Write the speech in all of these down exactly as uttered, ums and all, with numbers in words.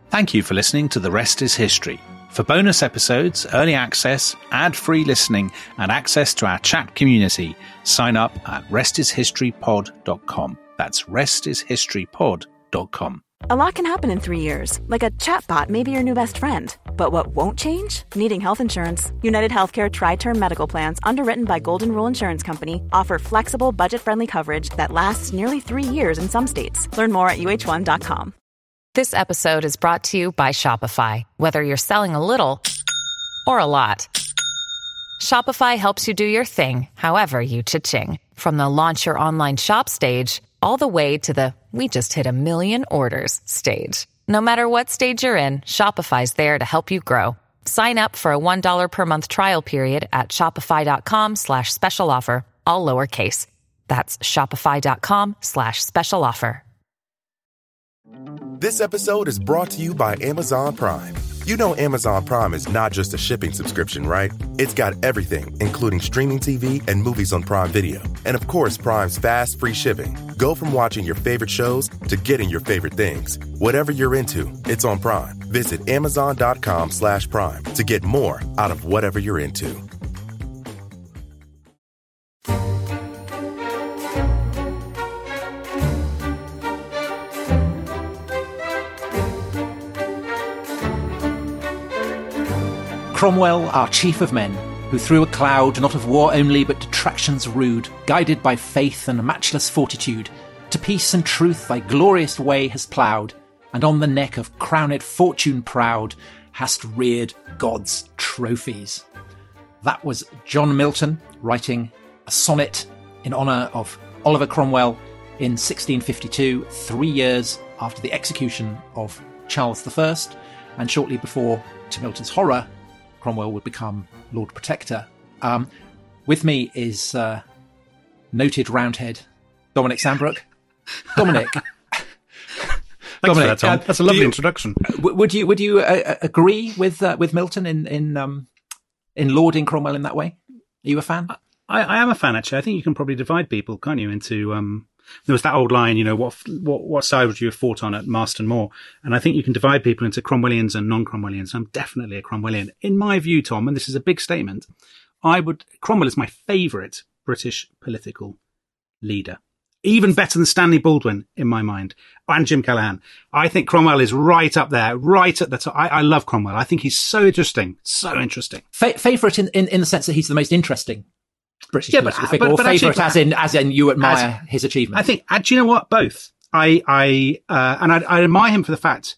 Thank you for listening to The Rest is History. For bonus episodes, early access, ad-free listening, and access to our chat community, sign up at rest is history pod dot com. That's rest is history pod dot com. A lot can happen in three years, like a chatbot may be your new best friend. But what won't change? Needing health insurance. United Healthcare Tri-Term Medical Plans, underwritten by Golden Rule Insurance Company, offer flexible, budget-friendly coverage that lasts nearly three years in some states. Learn more at U H one dot com. This episode is brought to you by Shopify. Whether you're selling a little or a lot, Shopify helps you do your thing, however you cha-ching. From the launch your online shop stage, all the way to the we just hit a million orders stage. No matter what stage you're in, Shopify's there to help you grow. Sign up for a one dollar per month trial period at shopify.com slash special offer, all lowercase. That's shopify.com slash special offer. This episode is brought to you by Amazon Prime. You know Amazon Prime is not just a shipping subscription, right? It's got everything, including streaming T V and movies on Prime Video. And of course, Prime's fast, free shipping. Go from watching your favorite shows to getting your favorite things. Whatever you're into, it's on Prime. Visit amazon.com slash prime to get more out of whatever you're into. Cromwell, our chief of men, who through a cloud not of war only but detractions rude, guided by faith and matchless fortitude, to peace and truth thy glorious way has ploughed, and on the neck of crowned fortune proud hast reared God's trophies. That was John Milton writing a sonnet in honour of Oliver Cromwell in sixteen fifty-two, three years after the execution of Charles the First, and shortly before, to Milton's horror, Cromwell would become Lord Protector. Um, with me is uh, noted Roundhead Dominic Sandbrook. Dominic, Thanks Dominic, for that, Tom. Uh, That's a lovely you, introduction. W- would you would you uh, agree with uh, with Milton in in um, in lauding Cromwell in that way? Are you a fan? I, I am a fan, actually. I think you can probably divide people, can't you, into... Um, there was that old line, you know, what, what what side would you have fought on at Marston Moor? And I think you can divide people into Cromwellians and non-Cromwellians. I'm definitely a Cromwellian. In my view, Tom, and this is a big statement, I would... Cromwell is my favourite British political leader. Even better than Stanley Baldwin, in my mind, and Jim Callaghan. I think Cromwell is right up there, right at the top. I, I love Cromwell. I think he's so interesting, so interesting. Fa- favourite in, in, in the sense that he's the most interesting British yeah, political but, figure, but, or but favourite actually, as in as in you admire as, his achievement? I think, uh, do you know what? Both. I, I, uh, and I, I admire him for the fact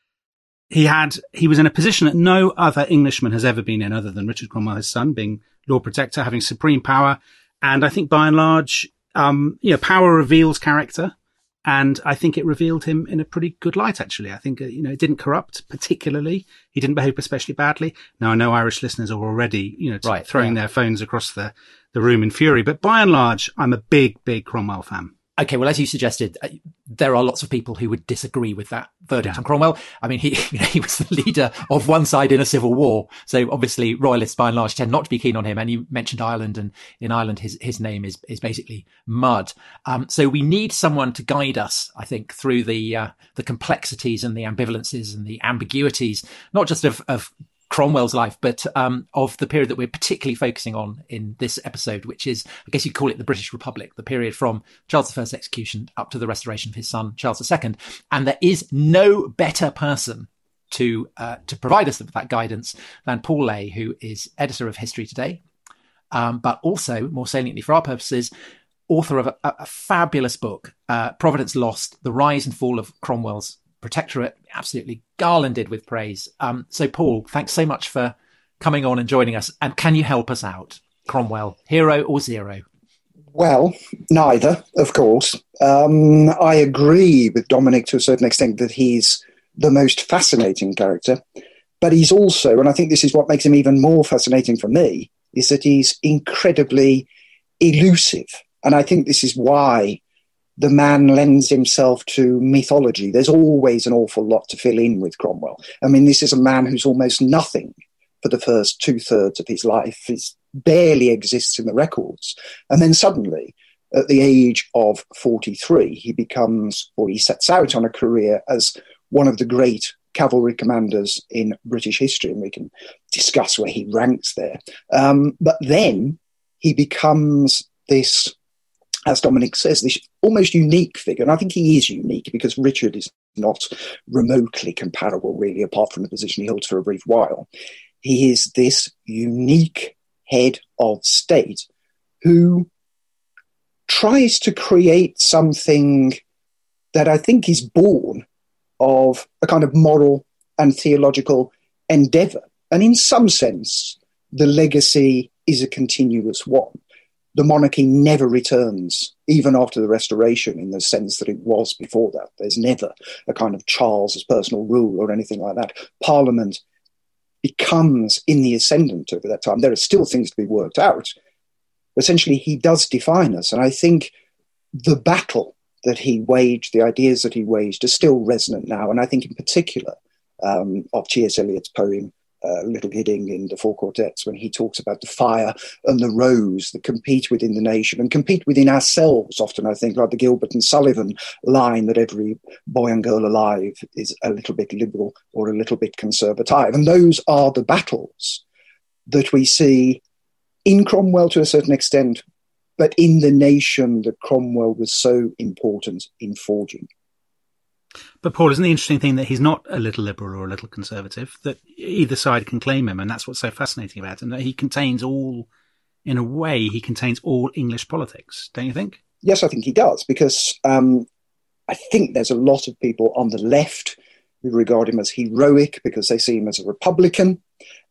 he had, he was in a position that no other Englishman has ever been in, other than Richard Cromwell, his son, being Lord Protector, having supreme power. And I think by and large, um, you know, power reveals character. And I think it revealed him in a pretty good light, actually. I think, uh, you know, it didn't corrupt particularly. He didn't behave especially badly. Now, I know Irish listeners are already, you know, t- right, throwing yeah. their phones across the, the room in fury. But by and large, I'm a big, big Cromwell fan. Okay, well, as you suggested, uh, there are lots of people who would disagree with that verdict Yeah. on Cromwell. I mean, he you know, he was the leader of one side in a civil war. So obviously royalists by and large tend not to be keen on him. And you mentioned Ireland, and in Ireland, his, his name is, is basically mud. Um, so we need someone to guide us, I think, through the, uh, the complexities and the ambivalences and the ambiguities, not just of, of Cromwell's life, but um, of the period that we're particularly focusing on in this episode, which is, I guess you'd call it the British Republic, the period from Charles the First's execution up to the restoration of his son, Charles the Second. And there is no better person to uh, to provide us with that guidance than Paul Lay, who is editor of History Today, um, but also, more saliently for our purposes, author of a, a fabulous book, uh, Providence Lost, The Rise and Fall of Cromwell's Protectorate, absolutely garlanded with praise. Um, so, Paul, thanks so much for coming on and joining us. And can you help us out? Cromwell, hero or zero? Well, neither, of course. Um, I agree with Dominic to a certain extent that he's the most fascinating character. But he's also, and I think this is what makes him even more fascinating for me, is that he's incredibly elusive. And I think this is why the man lends himself to mythology. There's always an awful lot to fill in with Cromwell. I mean, this is a man who's almost nothing for the first two-thirds of his life. He barely exists in the records. And then suddenly, at the age of forty-three, he becomes, or he sets out on a career as one of the great cavalry commanders in British history, and we can discuss where he ranks there. Um, but then he becomes this, as Dominic says, this almost unique figure. And I think he is unique because Richard is not remotely comparable, really, apart from the position he holds for a brief while. He is this unique head of state who tries to create something that I think is born of a kind of moral and theological endeavour. And in some sense, the legacy is a continuous one. The monarchy never returns, even after the Restoration, in the sense that it was before that. There's never a kind of Charles's personal rule or anything like that. Parliament becomes in the ascendant over that time. There are still things to be worked out. Essentially, he does define us. And I think the battle that he waged, the ideas that he waged, are still resonant now. And I think in particular um, of T S Eliot's poem, uh, Little Gidding in the Four Quartets, when he talks about the fire and the rose that compete within the nation and compete within ourselves often, I think, like the Gilbert and Sullivan line that every boy and girl alive is a little bit liberal or a little bit conservative. And those are the battles that we see in Cromwell to a certain extent, but in the nation that Cromwell was so important in forging. But Paul, isn't the interesting thing that he's not a little liberal or a little conservative, that either side can claim him, and that's what's so fascinating about him, that he contains all, in a way, he contains all English politics, don't you think? Yes, I think he does, because um, I think there's a lot of people on the left who regard him as heroic because they see him as a Republican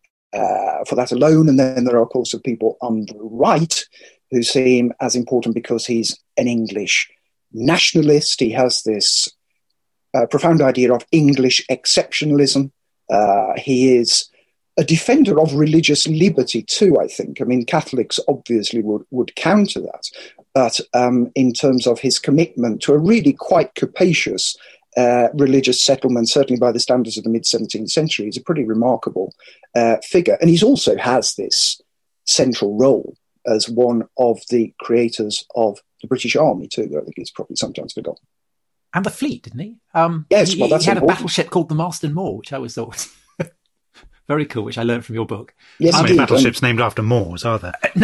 uh, for that alone, and then there are, of course, of people on the right who see him as important because he's an English nationalist. He has this uh, profound idea of English exceptionalism. Uh, he is a defender of religious liberty too, I think. I mean, Catholics obviously would, would counter that. But um, in terms of his commitment to a really quite capacious uh, religious settlement, certainly by the standards of the mid-seventeenth century, he's a pretty remarkable uh, figure. And he also has this central role as one of the creators of the British Army too, that I think is probably sometimes forgotten. And the fleet, didn't he? Um, yes, he, well, that's he had important. a battleship called the Marston Moor, which I always thought was very cool, which I learned from your book. Yes, How many indeed. battleships named after Moors are there? Uh, no.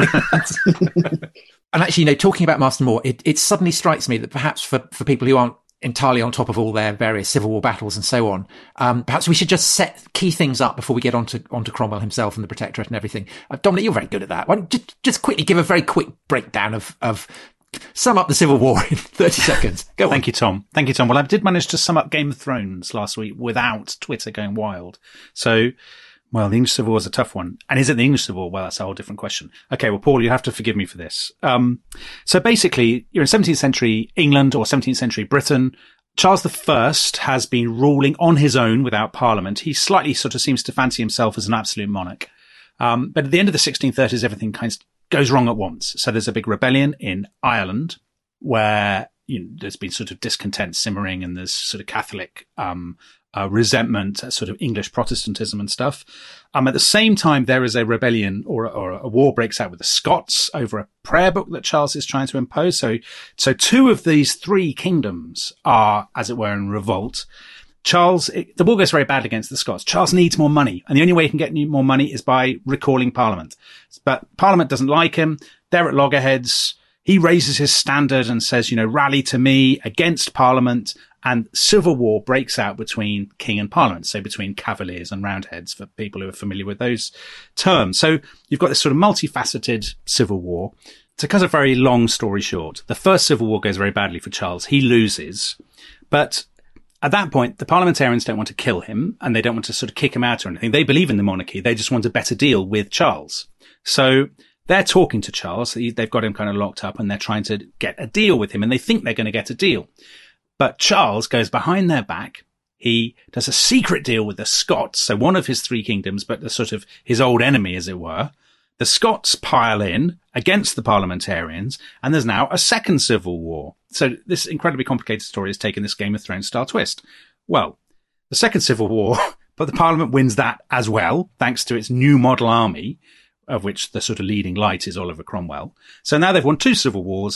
And actually, you know, talking about Marston Moor, it, it suddenly strikes me that perhaps for, for people who aren't entirely on top of all their various Civil War battles and so on, um, perhaps we should just set key things up before we get onto onto Cromwell himself and the Protectorate and everything. Uh, Dominic, you're very good at that. Why don't you just, just quickly give a very quick breakdown of, of sum up the Civil War in thirty seconds. Go on. Thank you, Tom. Thank you, Tom. Well, I did manage to sum up Game of Thrones last week without Twitter going wild. So, well, the English Civil War is a tough one. And is it the English Civil War? Well, that's a whole different question. Okay, well, Paul, you have to forgive me for this. Um, so basically, you're in seventeenth century England or seventeenth century Britain. Charles the First has been ruling on his own without Parliament. He slightly sort of seems to fancy himself as an absolute monarch. Um, but at the end of the sixteen thirties, everything kind of goes wrong at once. So there's a big rebellion in Ireland where, you know, there's been sort of discontent simmering and there's sort of Catholic um uh, resentment, uh, sort of English Protestantism and stuff. Um, at the same time, there is a rebellion or, or a war breaks out with the Scots over a prayer book that Charles is trying to impose. So, so two of these three kingdoms are, as it were, in revolt. Charles, it, the war goes very bad against the Scots. Charles needs more money, and the only way he can get more money is by recalling Parliament. But Parliament doesn't like him. They're at loggerheads. He raises his standard and says, you know, rally to me against Parliament. And civil war breaks out between king and parliament, so between cavaliers and roundheads for people who are familiar with those terms. So you've got this sort of multifaceted civil war. To cut a very long story short, the first civil war goes very badly for Charles. He loses. But at that point, the parliamentarians don't want to kill him and they don't want to sort of kick him out or anything. They believe in the monarchy. They just want a better deal with Charles. So they're talking to Charles. They've got him kind of locked up and they're trying to get a deal with him and they think they're going to get a deal. But Charles goes behind their back. He does a secret deal with the Scots, so one of his three kingdoms, but the sort of his old enemy, as it were. The Scots pile in against the parliamentarians, and there's now a second civil war. So this incredibly complicated story has taken this Game of Thrones style twist. Well, the second civil war, but the parliament wins that as well, thanks to its new model army, of which the sort of leading light is Oliver Cromwell. So now they've won two civil wars.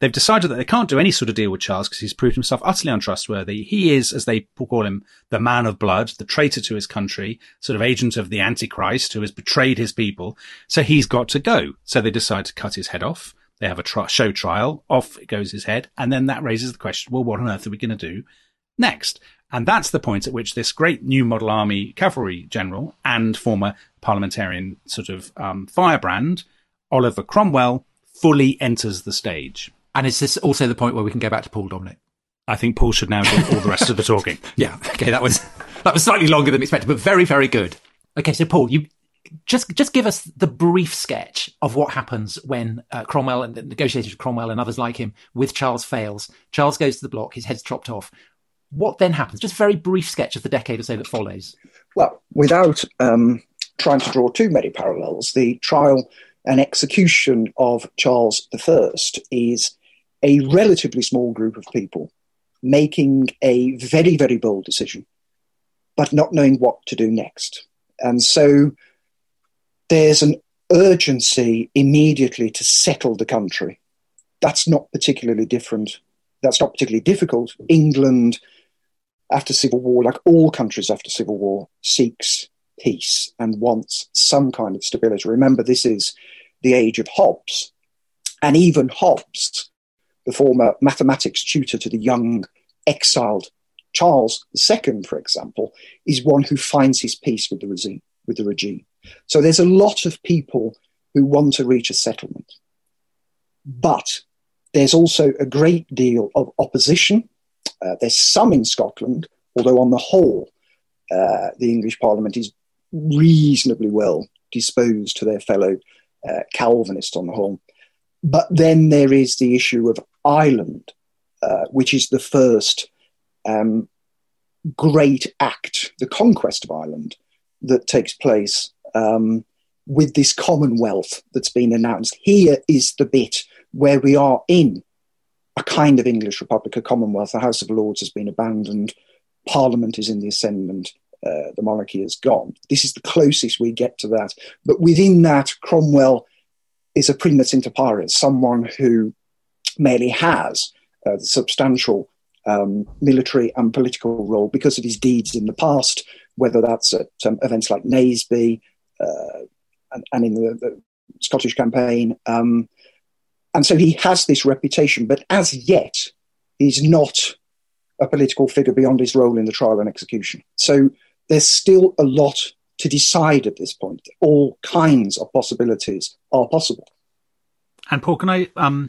they've decided that they can't do any sort of deal with Charles because he's proved himself utterly untrustworthy. He is, as they call him, the man of blood, the traitor to his country, sort of agent of the Antichrist who has betrayed his people. So he's got to go. So they decide to cut his head off. They have a tri- show trial. Off goes his head. And then that raises the question, well, what on earth are we going to do next? And that's the point at which this great new model army cavalry general and former parliamentarian sort of um, firebrand, Oliver Cromwell, fully enters the stage. And is this also the point where we can go back to Paul, Dominic? I think Paul should now do all the rest of the talking. Yeah, okay, that was that was slightly longer than expected, but very, very good. Okay, so Paul, you just just give us the brief sketch of what happens when uh, Cromwell and the negotiations with Cromwell and others like him with Charles fails. Charles goes to the block, his head's chopped off. What then happens? Just a very brief sketch of the decade or so that follows. Well, without um, trying to draw too many parallels, the trial and execution of Charles the First is a relatively small group of people making a very, very bold decision, but not knowing what to do next. And so there's an urgency immediately to settle the country. That's not particularly different. That's not particularly difficult. England, after civil war, like all countries after civil war, seeks peace and wants some kind of stability. Remember, this is the age of Hobbes. And even Hobbes, the former mathematics tutor to the young exiled Charles the Second, for example, is one who finds his peace with the regime. With the regime. So there's a lot of people who want to reach a settlement. But there's also a great deal of opposition. Uh, there's some in Scotland, although on the whole, uh, the English Parliament is reasonably well disposed to their fellow uh, Calvinists on the whole. But then there is the issue of Ireland, uh, which is the first um, great act, the conquest of Ireland, that takes place um, with this Commonwealth that's been announced. Here is the bit where we are in a kind of English Republic, a Commonwealth. The House of Lords has been abandoned. Parliament is in the ascendant. Uh, the monarchy is gone. This is the closest we get to that. But within that, Cromwell is a primus inter pares, someone who merely has a substantial um, military and political role because of his deeds in the past, whether that's at um, events like Naseby uh, and, and in the, the Scottish campaign. Um, and so he has this reputation, but as yet, he's not a political figure beyond his role in the trial and execution. So there's still a lot to decide at this point. All kinds of possibilities are possible. And Paul, can I um,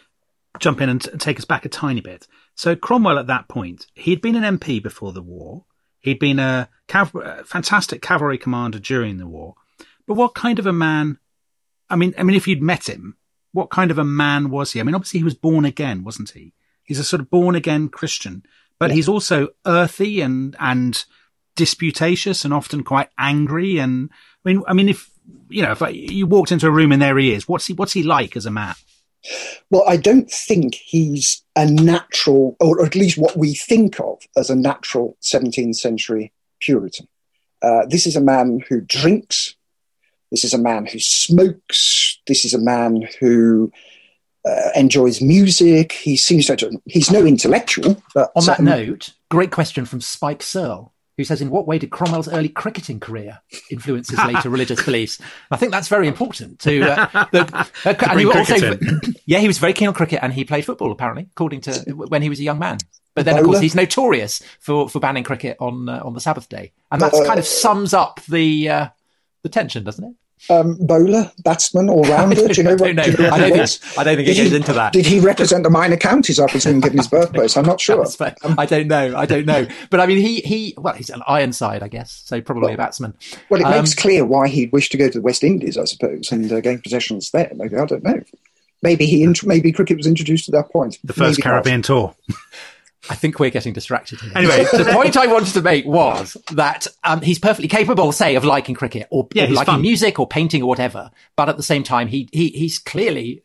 jump in and t- take us back a tiny bit? So Cromwell at that point, he'd been an M P before the war. He'd been a cav- fantastic cavalry commander during the war. But what kind of a man, I mean, I mean, if you'd met him, what kind of a man was he? I mean, obviously he was born again, wasn't he? He's a sort of born again Christian, but yeah. He's also earthy and, and disputatious and often quite angry. And I mean, I mean, if, you know, if I, you walked into a room and there he is, what's he, what's he like as a man? Well, I don't think he's a natural, or at least what we think of as a natural seventeenth century Puritan. Uh, this is a man who drinks. This is a man who smokes. This is a man who uh, enjoys music. He seems to, he's no intellectual. But on that um, note, great question from Spike Searle, who says, in what way did Cromwell's early cricketing career influence his later religious beliefs? I think that's very important to, uh, the, uh, to and he also, in. yeah, he was very keen on cricket and he played football, apparently, according to when he was a young man. But then, of course, he's notorious for, for banning cricket on, uh, on the Sabbath day. And that uh, kind of sums up the, uh, the tension, doesn't it? Um, bowler, batsman, all rounder. Do you know what? I don't, know. Do you know I don't think, I don't think it goes he, into that. Did he represent the minor counties after being given his birthplace? I'm not sure. Um, I don't know. I don't know. But I mean, he he. Well, he's an Ironside, I guess. So probably well, a batsman. Well, it um, makes clear why he'd wish to go to the West Indies, I suppose, and uh, gain possessions there. Maybe I don't know. Maybe he. Maybe cricket was introduced at that point. The first maybe Caribbean not. tour. I think we're getting distracted here. Anyway, the point I wanted to make was that um, he's perfectly capable, say, of liking cricket or, yeah, or liking fun. music or painting or whatever. But at the same time, he, he he's clearly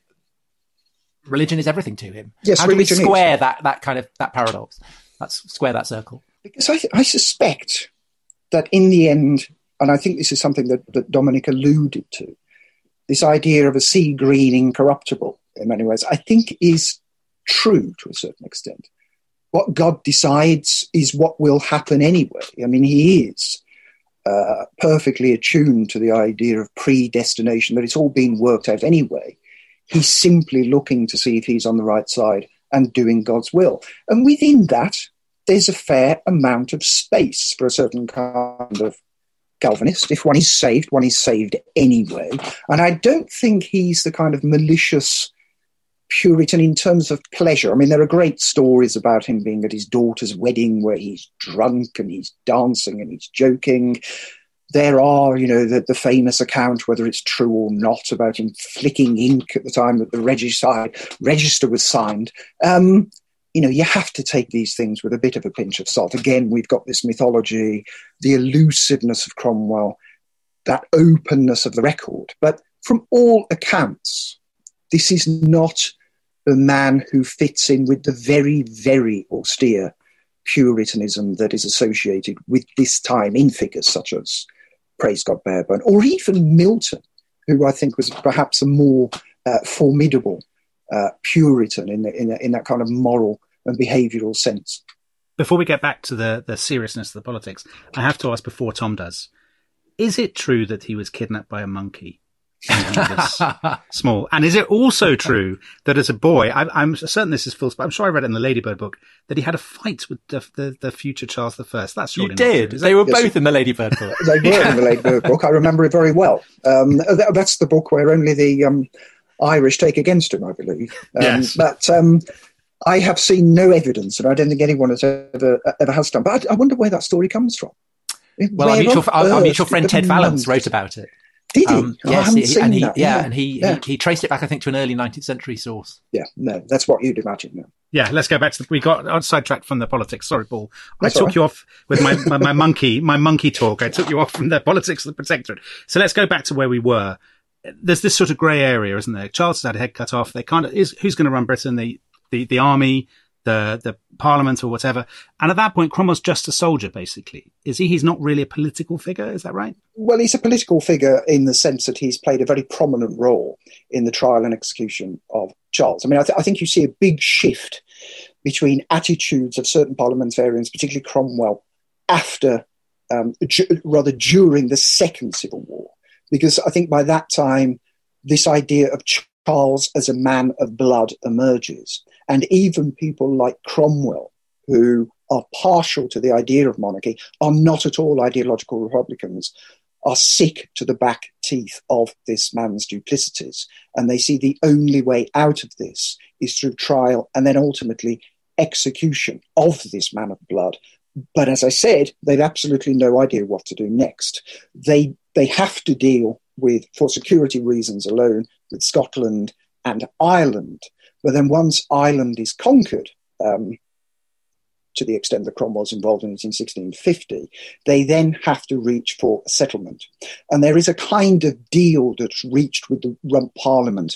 religion is everything to him. Yes, how do we square is. that that kind of that paradox? Let's square that circle. Because I, I suspect that in the end, and I think this is something that, that Dominic alluded to, this idea of a sea green incorruptible in many ways, I think is true to a certain extent. What God decides is what will happen anyway. I mean, he is uh, perfectly attuned to the idea of predestination, that it's all been worked out anyway. He's simply looking to see if he's on the right side and doing God's will. And within that, there's a fair amount of space for a certain kind of Calvinist. If one is saved, one is saved anyway. And I don't think he's the kind of malicious Puritan in terms of pleasure. I mean, there are great stories about him being at his daughter's wedding where he's drunk and he's dancing and he's joking. There are, you know, the, the famous account, whether it's true or not, about him flicking ink at the time that the register, register was signed. Um, you know, you have to take these things with a bit of a pinch of salt. Again, we've got this mythology, the elusiveness of Cromwell, that openness of the record. But from all accounts, this is not a man who fits in with the very, very austere Puritanism that is associated with this time in figures such as Praise God Barebone, or even Milton, who I think was perhaps a more uh, formidable uh, Puritan in, the, in, the, in that kind of moral and behavioural sense. Before we get back to the, the seriousness of the politics, I have to ask before Tom does, is it true that he was kidnapped by a monkey when he was small? And is it also true that as a boy, I, I'm certain this is false, but I'm sure I read it in the Ladybird book, that he had a fight with the, the, the future Charles the First? That's surely You did. They were yes. both in the Ladybird book. They were yeah. in the Ladybird book. I remember it very well. Um, that, that's the book where only the um, Irish take against him, I believe. Um, yes. But um, I have seen no evidence, and I don't think anyone has ever, ever has done. But I, I wonder where that story comes from. Well, our mutual, our, our mutual friend Ted Vallance wrote about it. Did he? Um, oh, yes, I haven't he, seen and he, that. yeah, yeah, and he, yeah. he he traced it back, I think, to an early nineteenth century source. Yeah, no, that's what you'd imagine. No. Yeah, let's go back to the, we got on sidetracked from the politics. Sorry, Paul. That's I took right. you off with my, my, my monkey, my monkey talk. I took you off from the politics of the Protectorate. So let's go back to where we were. There's this sort of grey area, isn't there? Charles has had a head cut off. They kind of is who's going to run Britain? The the the army, the the Parliament, or whatever. And at that point, Cromwell's just a soldier, basically. Is he? He's not really a political figure. Is that right? Well, he's a political figure in the sense that he's played a very prominent role in the trial and execution of Charles. I mean, I, th- I think you see a big shift between attitudes of certain parliamentarians, particularly Cromwell, after, um, ju- rather during the Second Civil War. Because I think by that time, this idea of Charles as a man of blood emerges. And even people like Cromwell, who are partial to the idea of monarchy, are not at all ideological Republicans, are sick to the back teeth of this man's duplicities. And they see the only way out of this is through trial and then ultimately execution of this man of blood. But as I said, they've absolutely no idea what to do next. They they have to deal with, for security reasons alone, with Scotland and Ireland. But then once Ireland is conquered, um, to the extent that Cromwell's involved in it in sixteen fifty, they then have to reach for a settlement. And there is a kind of deal that's reached with the Rump Parliament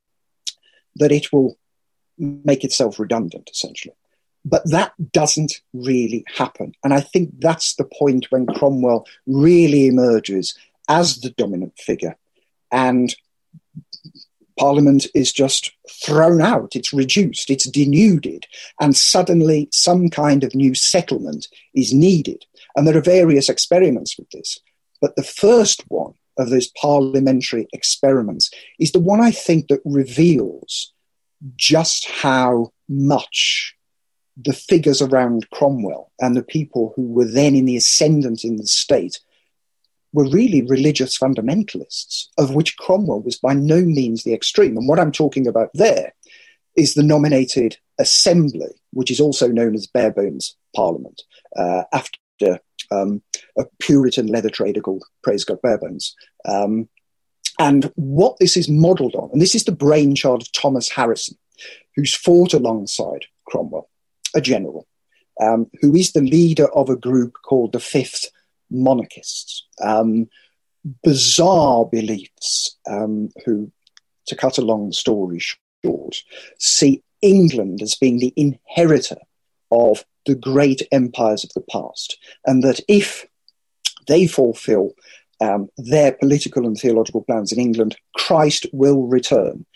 that it will make itself redundant, essentially. But that doesn't really happen. And I think that's the point when Cromwell really emerges as the dominant figure. And Parliament is just thrown out, it's reduced, it's denuded, and suddenly some kind of new settlement is needed. And there are various experiments with this. But the first one of those parliamentary experiments is the one I think that reveals just how much the figures around Cromwell and the people who were then in the ascendant in the state were really religious fundamentalists, of which Cromwell was by no means the extreme. And what I'm talking about there is the nominated assembly, which is also known as Barebone's Parliament, uh, after um, a Puritan leather trader called Praise God Barebones. Um, and what this is modelled on, and this is the brainchild of Thomas Harrison, who's fought alongside Cromwell, a general, um, who is the leader of a group called the Fifth Monarchists. Um, bizarre beliefs, um, who, to cut a long story short, see England as being the inheritor of the great empires of the past, and that if they fulfill um, their political and theological plans in England, Christ will return.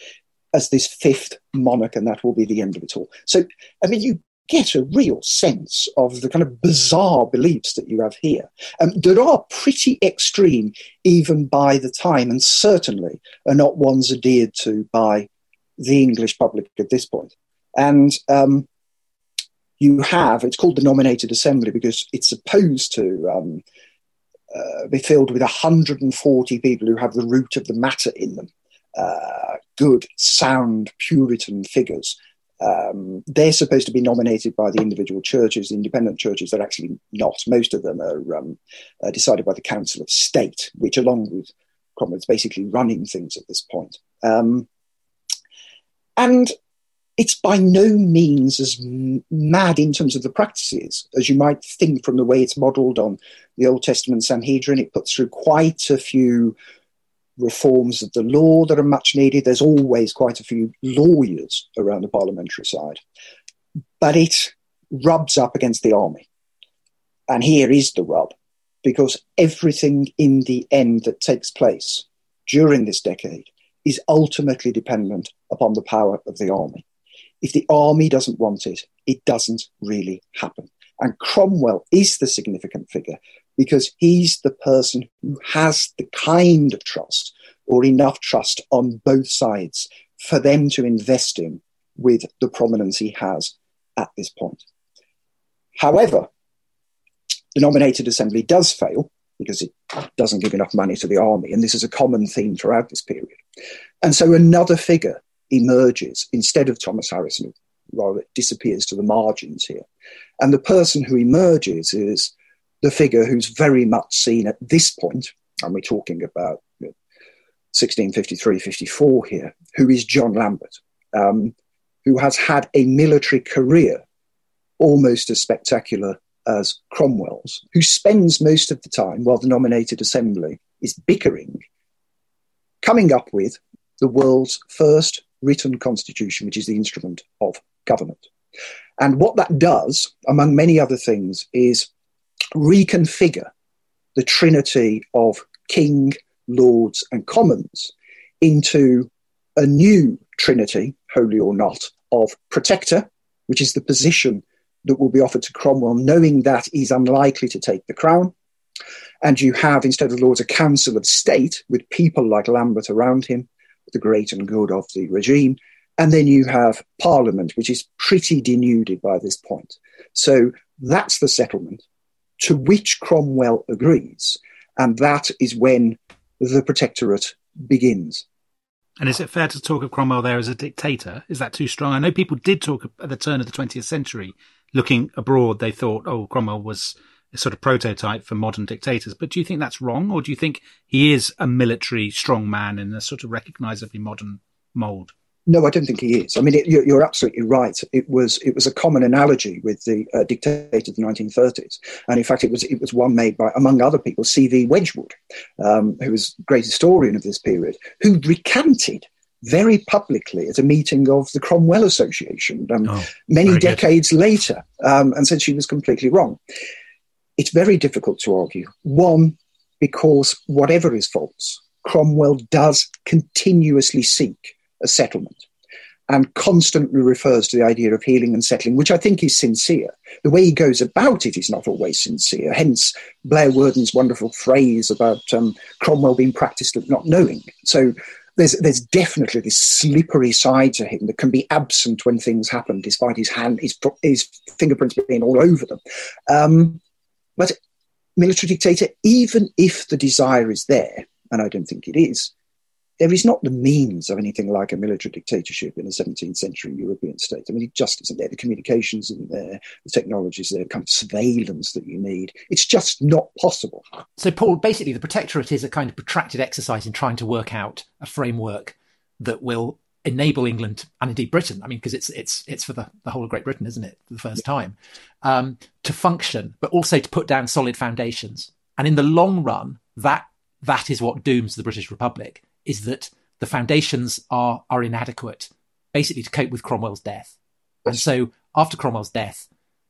as this fifth monarch, and that will be the end of it all. So, I mean, you get a real sense of the kind of bizarre beliefs that you have here. Um, that are pretty extreme, even by the time, and certainly are not ones adhered to by the English public at this point. And um, you have, it's called the Nominated Assembly because it's supposed to um, uh, be filled with one hundred forty people who have the root of the matter in them. Uh, good, sound, Puritan figures. Um, they're supposed to be nominated by the individual churches. The independent churches are actually not. Most of them are um, uh, decided by the Council of State, which, along with Cromwell, is basically running things at this point. Um, and it's by no means as m- mad in terms of the practices as you might think from the way it's modelled on the Old Testament Sanhedrin. It puts through quite a few reforms of the law that are much needed. There's always quite a few lawyers around the parliamentary side. But it rubs up against the army. And here is the rub, because everything in the end that takes place during this decade is ultimately dependent upon the power of the army. If the army doesn't want it, it doesn't really happen. And Cromwell is the significant figure because he's the person who has the kind of trust or enough trust on both sides for them to invest in with the prominence he has at this point. However, the Nominated Assembly does fail because it doesn't give enough money to the army, and this is a common theme throughout this period. And so another figure emerges instead of Thomas Harrison, who rather disappears to the margins here. And the person who emerges is the figure who's very much seen at this point, and we're talking about you know, sixteen fifty-three fifty-four here, who is John Lambert, um, who has had a military career almost as spectacular as Cromwell's, who spends most of the time while the Nominated Assembly is bickering, coming up with the world's first written constitution, which is the instrument of government. And what that does, among many other things, is reconfigure the trinity of king, lords, and commons into a new trinity, holy or not, of protector, which is the position that will be offered to Cromwell, knowing that he's unlikely to take the crown. And you have, instead of lords, a council of state with people like Lambert around him, the great and good of the regime. And then you have Parliament, which is pretty denuded by this point. So that's the settlement to which Cromwell agrees. And that is when the Protectorate begins. And is it fair to talk of Cromwell there as a dictator? Is that too strong? I know people did talk at the turn of the twentieth century, looking abroad, they thought, oh, Cromwell was a sort of prototype for modern dictators. But do you think that's wrong? Or do you think he is a military strong man in a sort of recognisably modern mould? No, I don't think he is. I mean, it, you're, you're absolutely right. It was it was a common analogy with the uh, dictator of the nineteen thirties, and in fact, it was it was one made by, among other people, C V Wedgwood, um, who was a great historian of this period, who recanted very publicly at a meeting of the Cromwell Association um, oh, many decades good. later, um, and said she was completely wrong. It's very difficult to argue. One, because whatever his faults, Cromwell does continuously seek a settlement and constantly refers to the idea of healing and settling, which I think is sincere. The way he goes about it is not always sincere, hence Blair Worden's wonderful phrase about um, Cromwell being practiced at not knowing. So there's there's definitely this slippery side to him that can be absent when things happen, despite his hand, his, his fingerprints being all over them. Um, but military dictator, even if the desire is there, and I don't think it is, there is not the means of anything like a military dictatorship in a seventeenth century European state. I mean, it just isn't there. The communications isn't there. The technology is there, the kind of surveillance that you need. It's just not possible. So, Paul, basically the Protectorate is a kind of protracted exercise in trying to work out a framework that will enable England, and indeed Britain, I mean, because it's it's it's for the, the whole of Great Britain, isn't it, for the first yeah. time, um, to function, but also to put down solid foundations. And in the long run, that that is what dooms the British Republic, is that the foundations are are inadequate, basically to cope with Cromwell's death. And so after Cromwell's death,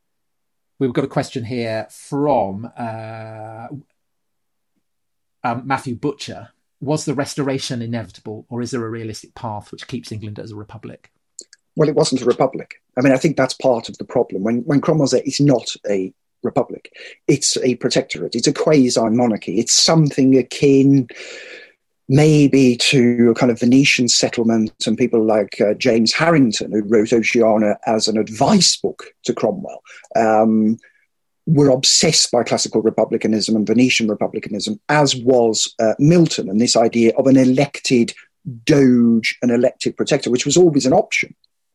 we've got a question here from uh, um, Matthew Butcher, was the restoration inevitable, or is there a realistic path which keeps England as a republic? Well, it wasn't a republic. I mean, I think that's part of the problem. When when Cromwell's there, it's not a republic. It's a protectorate. It's a quasi-monarchy. It's something akin maybe to a kind of Venetian settlement, and people like uh, James Harrington, who wrote Oceana as an advice book to Cromwell, um, were obsessed by classical republicanism and Venetian republicanism, as was uh, Milton, and this idea of an elected doge, an elected protector, which was always an option.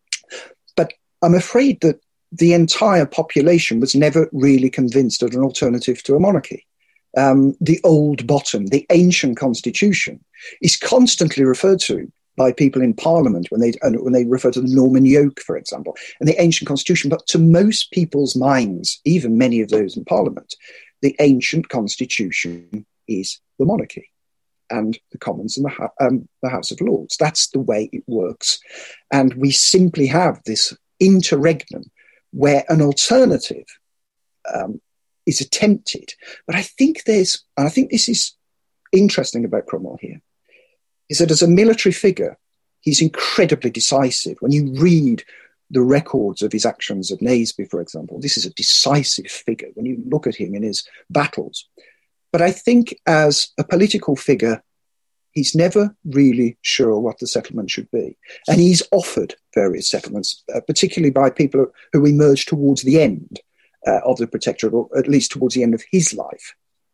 But I'm afraid that the entire population was never really convinced of an alternative to a monarchy. Um, the old bottom, the ancient constitution, is constantly referred to by people in Parliament when they when they refer to the Norman yoke, for example, and the ancient constitution. But to most people's minds, even many of those in Parliament, the ancient constitution is the monarchy and the Commons and the, um, the House of Lords. That's the way it works. And we simply have this interregnum where an alternative um, is attempted. But I think there's, and I think this is interesting about Cromwell here, is that as a military figure, he's incredibly decisive. When you read the records of his actions at Naseby, for example, this is a decisive figure when you look at him in his battles. But I think as a political figure, he's never really sure what the settlement should be. And he's offered various settlements, uh, particularly by people who emerge towards the end uh, of the Protectorate, or at least towards the end of his life,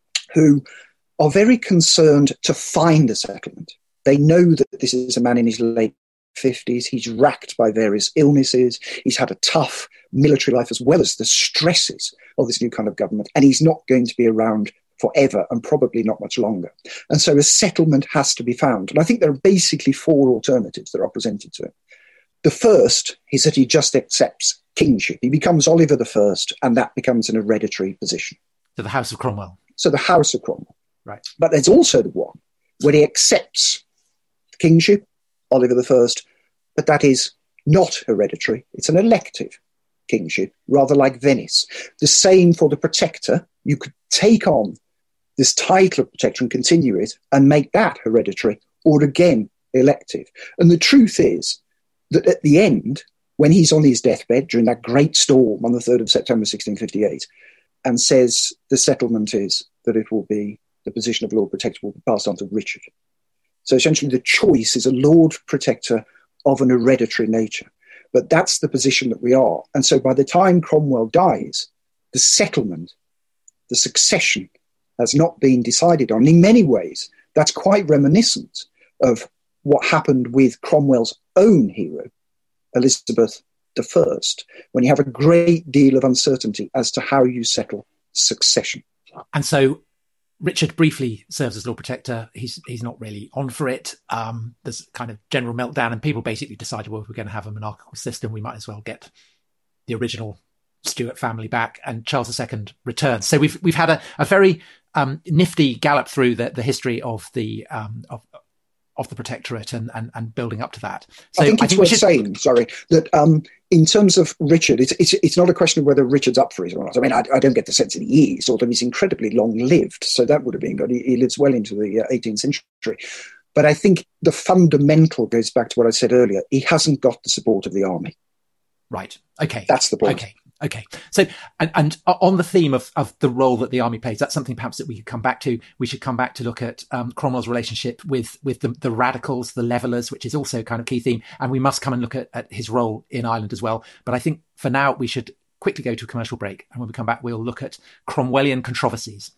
who are very concerned to find a settlement. They know that this is a man in his late fifties. He's racked by various illnesses. He's had a tough military life as well as the stresses of this new kind of government. And he's not going to be around forever and probably not much longer. And so a settlement has to be found. And I think there are basically four alternatives that are presented to him. The first is that he just accepts kingship. He becomes Oliver the First, and that becomes an hereditary position. To the House of Cromwell. So the House of Cromwell. Right. But there's also the one where he accepts kingship, Oliver the First, but that is not hereditary. It's an elective kingship, rather like Venice. The same for the Protector. You could take on this title of Protector and continue it and make that hereditary, or again, elective. And the truth is that at the end, when he's on his deathbed during that great storm on the third of September sixteen fifty-eight, and says the settlement is that it will be, the position of Lord Protector will be passed on to Richard. So essentially the choice is a Lord Protector of an hereditary nature. But that's the position that we are. And so by the time Cromwell dies, the settlement, the succession has not been decided on. In many ways, that's quite reminiscent of what happened with Cromwell's own hero, Elizabeth the First, when you have a great deal of uncertainty as to how you settle succession. And so Richard briefly serves as Lord Protector. He's he's not really on for it. Um, there's kind of general meltdown, and people basically decided, well, if we're going to have a monarchical system, we might as well get the original Stuart family back, and Charles the Second returns. So we've we've had a, a very um, nifty gallop through the, the history of the um, of of the Protectorate and, and and building up to that. So I think it's I think worth should... saying, sorry, that um, in terms of Richard, it's, it's it's not a question of whether Richard's up for it or not. I mean, I, I don't get the sense that he is, although he's incredibly long-lived, so that would have been good. He, he lives well into the uh, eighteenth century. But I think the fundamental goes back to what I said earlier. He hasn't got the support of the army. Right. Okay. That's the point. Okay. Okay. So, and, and on the theme of, of the role that the army plays, that's something perhaps that we could come back to. We should come back to look at um, Cromwell's relationship with, with the, the radicals, the levelers, which is also kind of key theme. And we must come and look at, at his role in Ireland as well. But I think for now, we should quickly go to a commercial break. And when we come back, we'll look at Cromwellian controversies.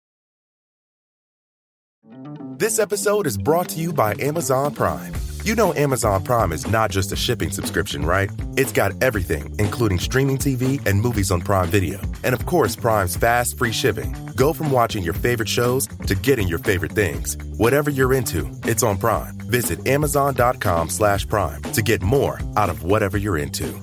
This episode is brought to you by Amazon Prime. You know Amazon Prime is not just a shipping subscription, right? It's got everything, including streaming T V and movies on Prime Video. And of course, Prime's fast, free shipping. Go from watching your favorite shows to getting your favorite things. Whatever you're into, it's on Prime. Visit amazon.com slash prime to get more out of whatever you're into.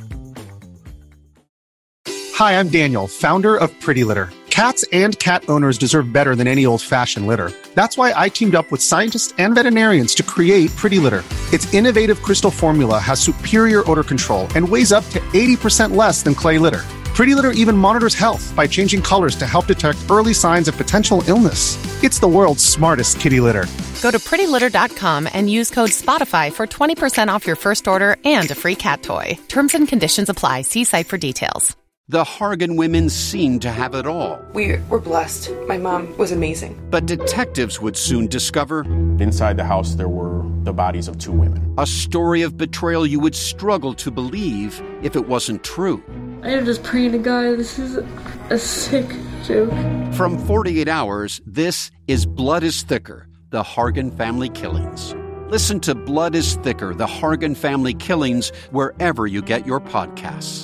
Hi, I'm Daniel, founder of Pretty Litter. Cats and cat owners deserve better than any old-fashioned litter. That's why I teamed up with scientists and veterinarians to create Pretty Litter. Its innovative crystal formula has superior odor control and weighs up to eighty percent less than clay litter. Pretty Litter even monitors health by changing colors to help detect early signs of potential illness. It's the world's smartest kitty litter. Go to pretty litter dot com and use code SPOTIFY for twenty percent off your first order and a free cat toy. Terms and conditions apply. See site for details. The Hargan women seemed to have it all. We were blessed. My mom was amazing. But detectives would soon discover inside the house there were the bodies of two women. A story of betrayal you would struggle to believe if it wasn't true. I am just praying to God, this is a sick joke. From forty-eight hours, this is Blood is Thicker, the Hargan family killings. Listen to Blood is Thicker, the Hargan family killings, wherever you get your podcasts.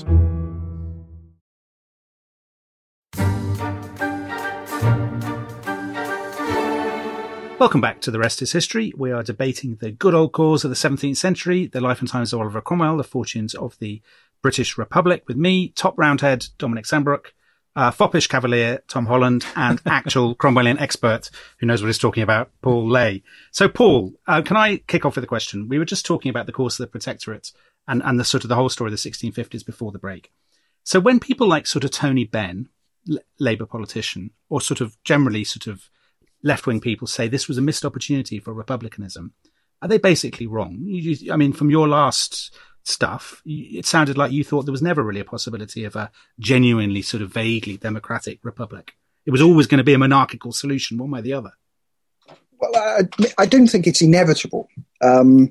Welcome back to The Rest is History. We are debating the good old cause of the seventeenth century, the life and times of Oliver Cromwell, the fortunes of the British Republic, with me, top roundhead Dominic Sambrook, uh, foppish cavalier Tom Holland, and actual Cromwellian expert who knows what he's talking about, Paul Lay. So, Paul, uh, can I kick off with a question? We were just talking about the course of the Protectorate and, and the sort of the whole story of the sixteen fifties before the break. So when people like sort of Tony Benn, L- Labour politician, or sort of generally sort of left-wing people say this was a missed opportunity for republicanism, are they basically wrong? You, you, I mean, from your last stuff, it sounded like you thought there was never really a possibility of a genuinely sort of vaguely democratic republic. It was always going to be a monarchical solution, one way or the other. Well, I, I don't think it's inevitable. Um,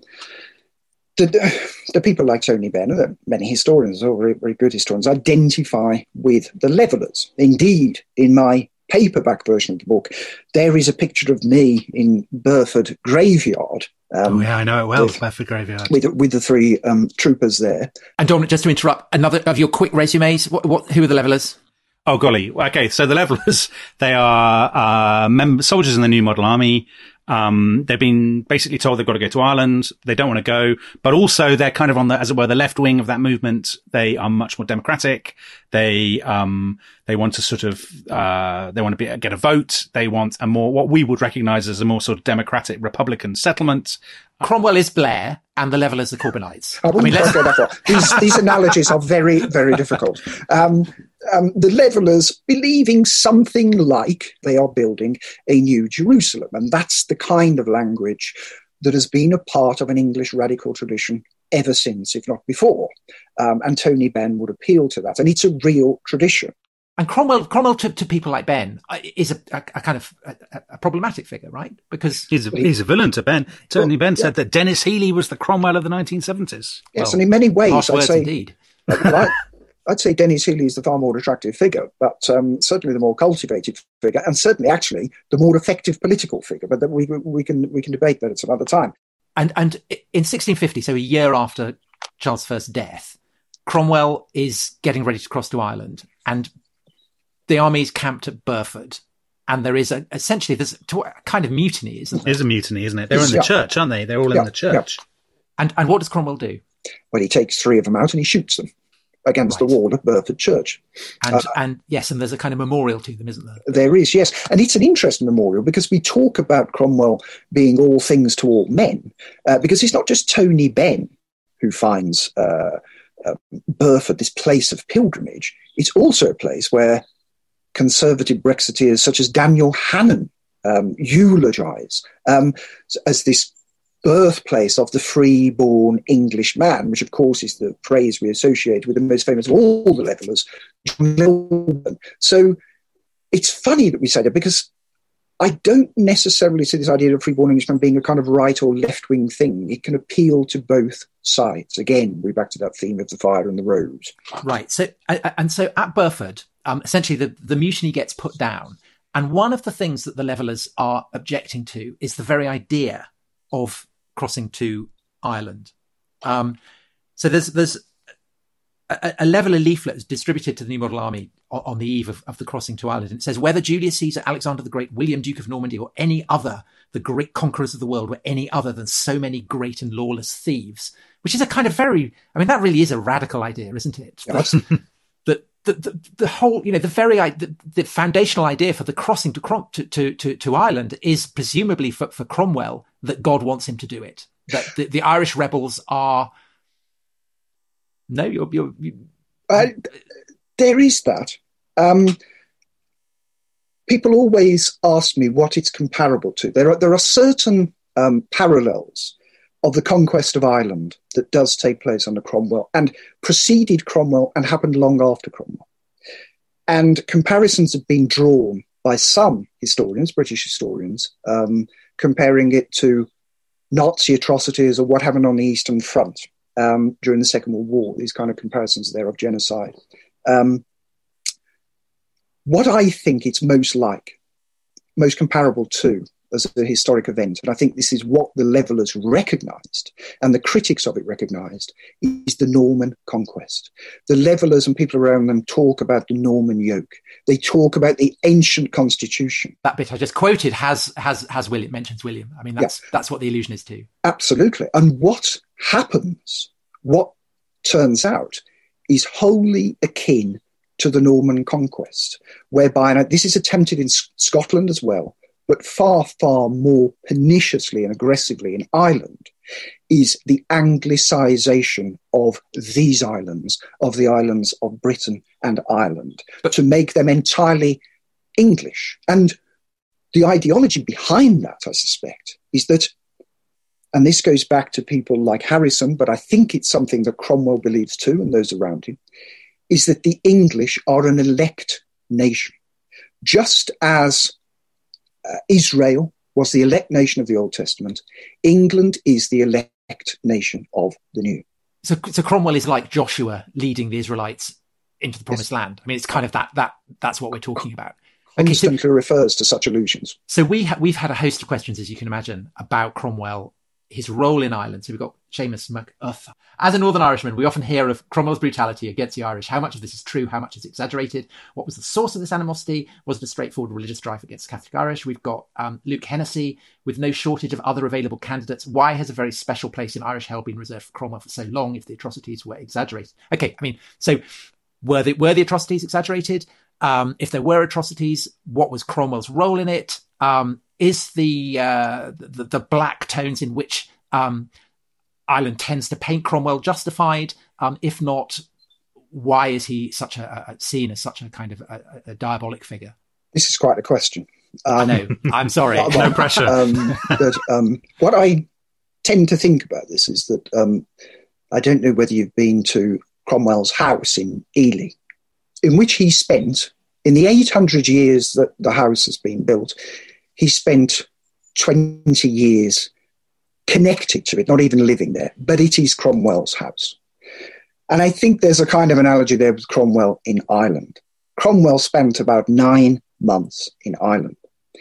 the, the people like Tony Benn, and many historians, or very, very good historians, identify with the Levellers. Indeed, in my paperback version of the book, there is a picture of me in Burford Graveyard. Um, oh yeah, I know it well, with, Burford Graveyard. With, with the three um, troopers there. And Dominic, just to interrupt, another of your quick resumes, what, what, who are the Levellers? Oh, golly. Okay, so the Levellers, they are uh, mem- soldiers in the New Model Army. Um, they've been basically told they've got to go to Ireland. They don't want to go, but also they're kind of on the, as it were, the left wing of that movement. They are much more democratic. They, um, they want to sort of, uh, they want to be, get a vote. They want a more, what we would recognize as a more sort of democratic Republican settlement. Cromwell is Blair and the Levellers are Corbynites. I, I mean, let's go that far. These, these analogies are very, very difficult. Um, um, the Levellers believing something like they are building a new Jerusalem. And that's the kind of language that has been a part of an English radical tradition ever since, if not before. Um, and Tony Benn would appeal to that. And it's a real tradition. And Cromwell, Cromwell to, to people like Benn is a, a, a kind of a, a problematic figure, right? Because he's a, he's a villain to Benn. Tony well, Benn said yeah. that Dennis Healey was the Cromwell of the nineteen seventies. Yes, well, and in many ways, harsh I'd words say, indeed. I'd, I'd say Dennis Healey is the far more attractive figure, but um, certainly the more cultivated figure, and certainly actually the more effective political figure. But that we we can we can debate that at some other time. And and in sixteen fifty, so a year after Charles the First's death, Cromwell is getting ready to cross to Ireland, and the army is camped at Burford, and there is a, essentially there's a kind of mutiny, isn't there? It is a mutiny, isn't it? They're in the yeah. church, aren't they? They're all yeah. in the church. Yeah. And and what does Cromwell do? Well, he takes three of them out and he shoots them against right. the wall of Burford Church. And, uh, and yes, and there's a kind of memorial to them, isn't there? There is, yes. And it's an interesting memorial because we talk about Cromwell being all things to all men, uh, because it's not just Tony Benn who finds uh, uh, Burford this place of pilgrimage. It's also a place where conservative Brexiteers such as Daniel Hannan um, eulogise um, as this birthplace of the free-born English man, which of course is the phrase we associate with the most famous of all the Levellers, John Milburn. So it's funny that we say that because I don't necessarily see this idea of free-born Englishman being a kind of right or left-wing thing. It can appeal to both sides. Again, we're back to that theme of the fire and the rose. Right. So and so at Burford, um, essentially the, the mutiny gets put down. And one of the things that the Levellers are objecting to is the very idea of crossing to Ireland. Um, so there's there's a, a Leveller leaflet distributed to the New Model Army on, on the eve of, of the crossing to Ireland. And it says, whether Julius Caesar, Alexander the Great, William Duke of Normandy, or any other, the great conquerors of the world, were any other than so many great and lawless thieves, which is a kind of very, I mean, that really is a radical idea, isn't it? That, that the, the, the whole, you know, the very, the, the foundational idea for the crossing to, Crom- to, to, to, to Ireland is presumably for, for Cromwell that God wants him to do it. That the, the Irish rebels are, no, you're, you're, you I, there is that. Um, people always ask me what it's comparable to. There are there are certain um, parallels of the conquest of Ireland that does take place under Cromwell and preceded Cromwell and happened long after Cromwell. And comparisons have been drawn by some historians, British historians, um, comparing it to Nazi atrocities or what happened on the Eastern Front um, during the Second World War. These kind of comparisons there of genocide. Um, what I think it's most like, most comparable to as a historic event, and I think this is what the Levellers recognised and the critics of it recognised, is the Norman conquest. The Levellers and people around them talk about the Norman yoke. They talk about the ancient constitution. That bit I just quoted has has has William mentions William. I mean, that's yeah. that's what the allusion is to. Absolutely. And what happens, what turns out, is wholly akin to the Norman conquest, whereby, and this is attempted in Scotland as well, but far, far more perniciously and aggressively in Ireland, is the Anglicisation of these islands, of the islands of Britain and Ireland, but to make them entirely English. And the ideology behind that, I suspect, is that, and this goes back to people like Harrison, but I think it's something that Cromwell believes too, and those around him, is that the English are an elect nation. Just as Uh, Israel was the elect nation of the Old Testament, England is the elect nation of the New. So, so Cromwell is like Joshua leading the Israelites into the Promised yes. Land. I mean, it's kind of that that that's what we're talking about. Constantly okay, so, refers to such allusions. So we ha- we've had a host of questions, as you can imagine, about Cromwell, his role in Ireland. So we've got Seamus MacArthur. As a Northern Irishman, we often hear of Cromwell's brutality against the Irish. How much of this is true? How much is exaggerated? What was the source of this animosity? Was it a straightforward religious strife against Catholic Irish? We've got um, Luke Hennessy, with no shortage of other available candidates. Why has a very special place in Irish hell been reserved for Cromwell for so long if the atrocities were exaggerated? Okay, I mean, so were the, were the atrocities exaggerated? Um, if there were atrocities, what was Cromwell's role in it? Um, is the, uh, the the black tones in which um, Ireland tends to paint Cromwell justified? Um, if not, why is he such a, a seen as such a kind of a, a diabolic figure? This is quite a question. Um, I know. I'm sorry. Well, no pressure. Um, but um, what I tend to think about this is that um, I don't know whether you've been to Cromwell's house in Ely, in which he spent, in the eight hundred years that the house has been built, he spent twenty years connected to it, not even living there, but it is Cromwell's house. And I think there's a kind of analogy there with Cromwell in Ireland. Cromwell spent about nine months in Ireland.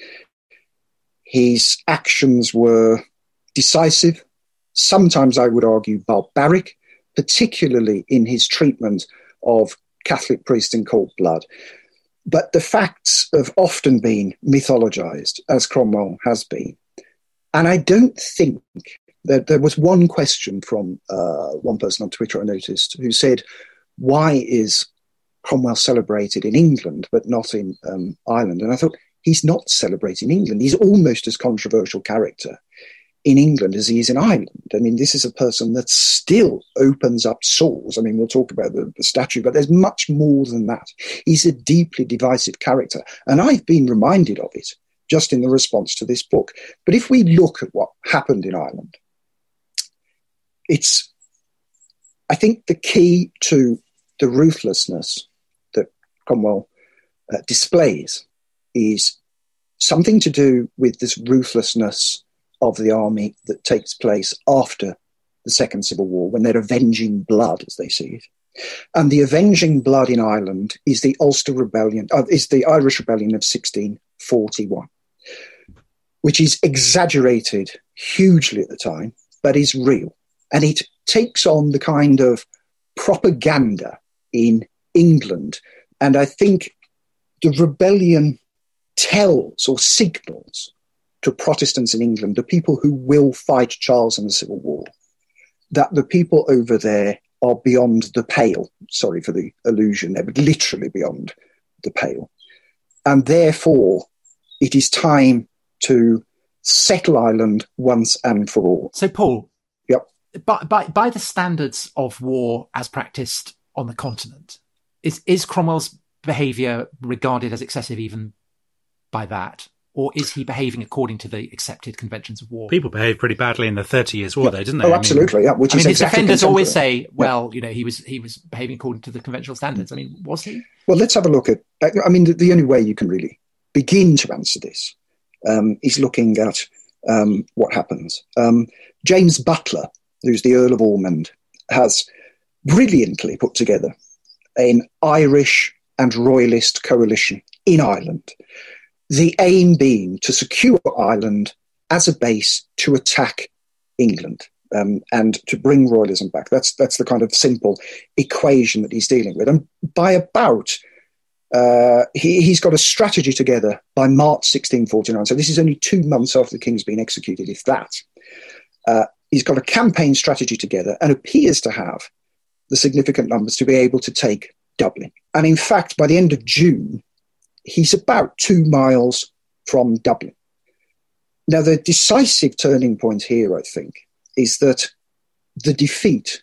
His actions were decisive, sometimes I would argue barbaric, particularly in his treatment of Catholic priests in cold blood. But the facts have often been mythologized, as Cromwell has been. And I don't think that there was one question from uh, one person on Twitter I noticed who said, why is Cromwell celebrated in England but not in um, Ireland? And I thought, he's not celebrated in England. He's almost as controversial character in England as he is in Ireland. I mean, this is a person that still opens up sores. I mean, we'll talk about the, the statue, but there's much more than that. He's a deeply divisive character. And I've been reminded of it just in the response to this book. But if we look at what happened in Ireland, it's, I think the key to the ruthlessness that Cromwell uh, displays is something to do with this ruthlessness of the army that takes place after the Second Civil War, when they're avenging blood, as they see it. And the avenging blood in Ireland is the Ulster Rebellion, uh, is the Irish Rebellion of sixteen forty-one, which is exaggerated hugely at the time, but is real. And it takes on the kind of propaganda in England. And I think the rebellion tells or signals to Protestants in England, the people who will fight Charles in the Civil War, that the people over there are beyond the pale. Sorry for the allusion there, but literally beyond the pale. And therefore, it is time to settle Ireland once and for all. So, Paul, yep. by, by, by the standards of war as practiced on the continent, is is Cromwell's behaviour regarded as excessive even by that? Or is he behaving according to the accepted conventions of war? People behaved pretty badly in the Thirty Years' War, yeah. though, didn't they? Oh, absolutely. I mean, yeah, which I is mean, his exactly defenders always say, well, yeah. you know, he was he was behaving according to the conventional standards. I mean, was he? Well, let's have a look at, I mean, the, the only way you can really begin to answer this um, is looking at um, what happens. Um, James Butler, who's the Earl of Ormond, has brilliantly put together an Irish and Royalist coalition in Ireland. The aim being to secure Ireland as a base to attack England um, and to bring royalism back. That's that's the kind of simple equation that he's dealing with. And by about, uh, he, he's got a strategy together by March sixteen forty-nine. So this is only two months after the king's been executed, if that. Uh, he's got a campaign strategy together and appears to have the significant numbers to be able to take Dublin. And in fact, by the end of June, he's about two miles from Dublin. Now, the decisive turning point here, I think, is that the defeat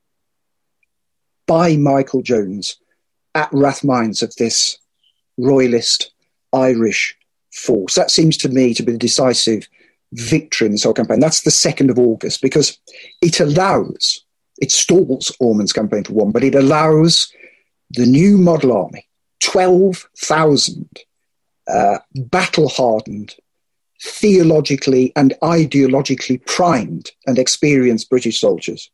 by Michael Jones at Rathmines of this royalist Irish force, that seems to me to be the decisive victory in this whole campaign. That's the second of August, because it allows, it stalls Ormond's campaign for one, but it allows the new model army, twelve thousand uh, battle-hardened, theologically and ideologically primed and experienced British soldiers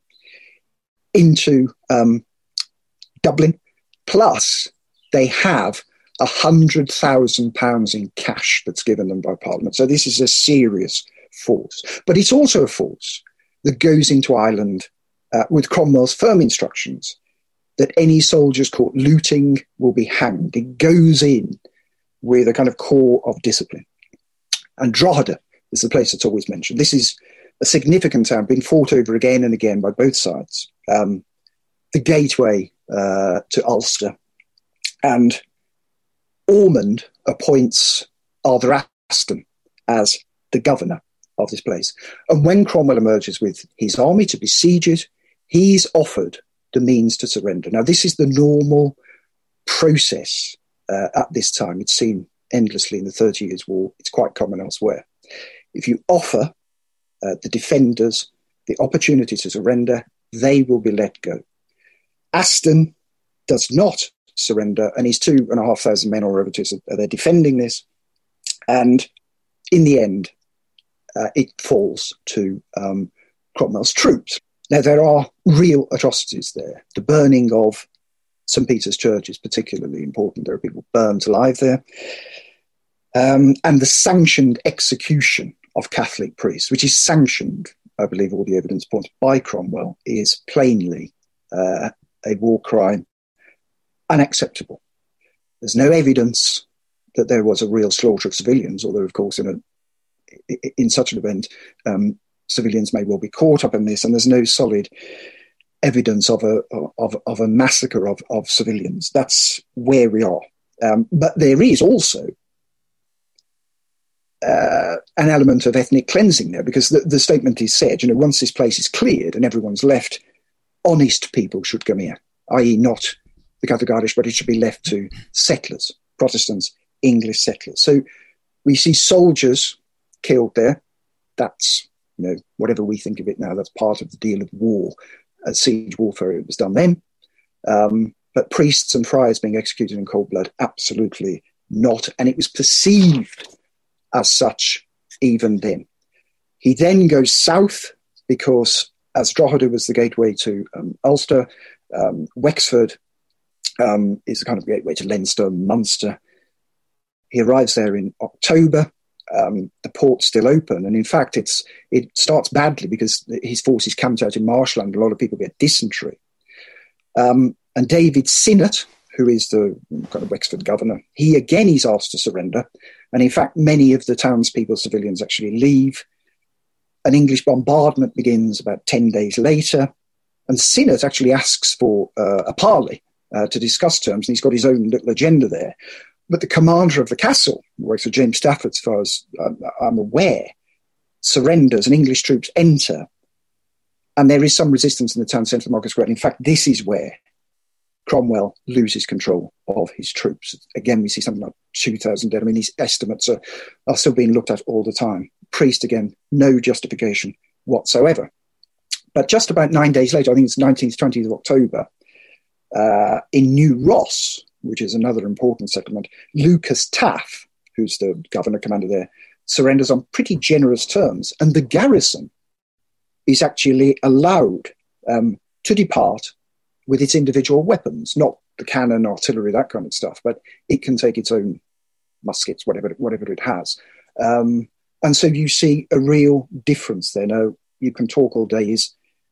into um, Dublin. Plus, they have one hundred thousand pounds in cash that's given them by Parliament. So this is a serious force. But it's also a force that goes into Ireland uh, with Cromwell's firm instructions that any soldiers caught looting will be hanged. It goes in with a kind of core of discipline. And Drogheda is the place that's always mentioned. This is a significant town, being fought over again and again by both sides. Um, the gateway uh, to Ulster. And Ormond appoints Arthur Aston as the governor of this place. And when Cromwell emerges with his army to besiege it, he's offered the means to surrender. Now, this is the normal process uh, at this time. It's seen endlessly in the Thirty Years' War. It's quite common elsewhere. If you offer uh, the defenders the opportunity to surrender, they will be let go. Aston does not surrender, and his two and a half thousand men or whatever it is, they're defending this. And in the end, uh, it falls to um, Cromwell's troops. Now, there are real atrocities there. The burning of Saint Peter's Church is particularly important. There are people burned alive there. Um, and the sanctioned execution of Catholic priests, which is sanctioned, I believe all the evidence points, by Cromwell, is plainly uh, a war crime, unacceptable. There's no evidence that there was a real slaughter of civilians, although, of course, in a in such an event, um, civilians may well be caught up in this, and there's no solid evidence of a of, of a massacre of, of civilians. That's where we are. Um, but there is also uh, an element of ethnic cleansing there, because the, the statement is said, you know, once this place is cleared and everyone's left, honest people should come here, that is not the Catholic Irish, but it should be left to settlers, Protestants, English settlers. So we see soldiers killed there. That's, you know, whatever we think of it now, that's part of the deal of war. As siege warfare, it was done then. Um, but priests and friars being executed in cold blood, absolutely not. And it was perceived as such even then. He then goes south because, as Drogheda was the gateway to um, Ulster, um, Wexford um, is the kind of gateway to Leinster, Munster. He arrives there in October. Um, the port's still open, and in fact, it's it starts badly because his forces camped out in marshland. A lot of people get dysentery. Um, and David Sinnott, who is the kind of Wexford governor, he again is asked to surrender. And in fact, many of the townspeople, civilians, actually leave. An English bombardment begins about ten days later, and Sinnott actually asks for uh, a parley uh, to discuss terms, and he's got his own little agenda there. But the commander of the castle, works for James Stafford, as far as I'm aware, surrenders and English troops enter. And there is some resistance in the town centre of Market Square. In fact, this is where Cromwell loses control of his troops. Again, we see something like two thousand dead. I mean, these estimates are, are still being looked at all the time. Priest, again, no justification whatsoever. But just about nine days later, I think it's nineteenth, twentieth of October, uh, in New Ross, which is another important settlement, Lucas Taff, who's the governor commander there, surrenders on pretty generous terms. And the garrison is actually allowed um, to depart with its individual weapons, not the cannon, artillery, that kind of stuff, but it can take its own muskets, whatever, whatever it has. Um, and so you see a real difference there. Now, you can talk all day. Is,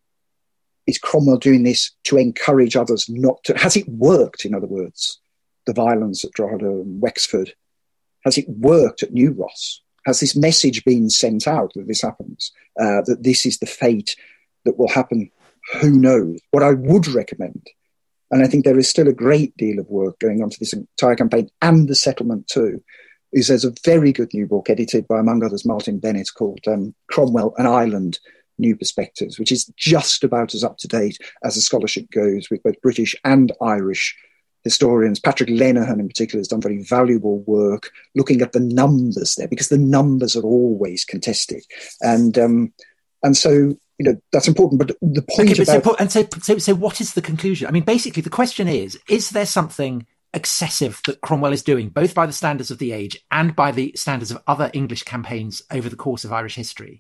is Cromwell doing this to encourage others not to? Has it worked, in other words, the violence at Drogheda and Wexford? Has it worked at New Ross? Has this message been sent out that this happens, uh, that this is the fate that will happen? Who knows? What I would recommend, and I think there is still a great deal of work going on to this entire campaign and the settlement too, is there's a very good new book edited by, among others, Martin Bennett called um, Cromwell and Ireland, New Perspectives, which is just about as up to date as the scholarship goes with both British and Irish historians. Patrick Lenihan in particular has done very valuable work looking at the numbers there, because the numbers are always contested. And um, and so, you know, that's important. But the point okay, but about... So, and so, so, so what is the conclusion? I mean, basically, the question is, is there something excessive that Cromwell is doing, both by the standards of the age and by the standards of other English campaigns over the course of Irish history,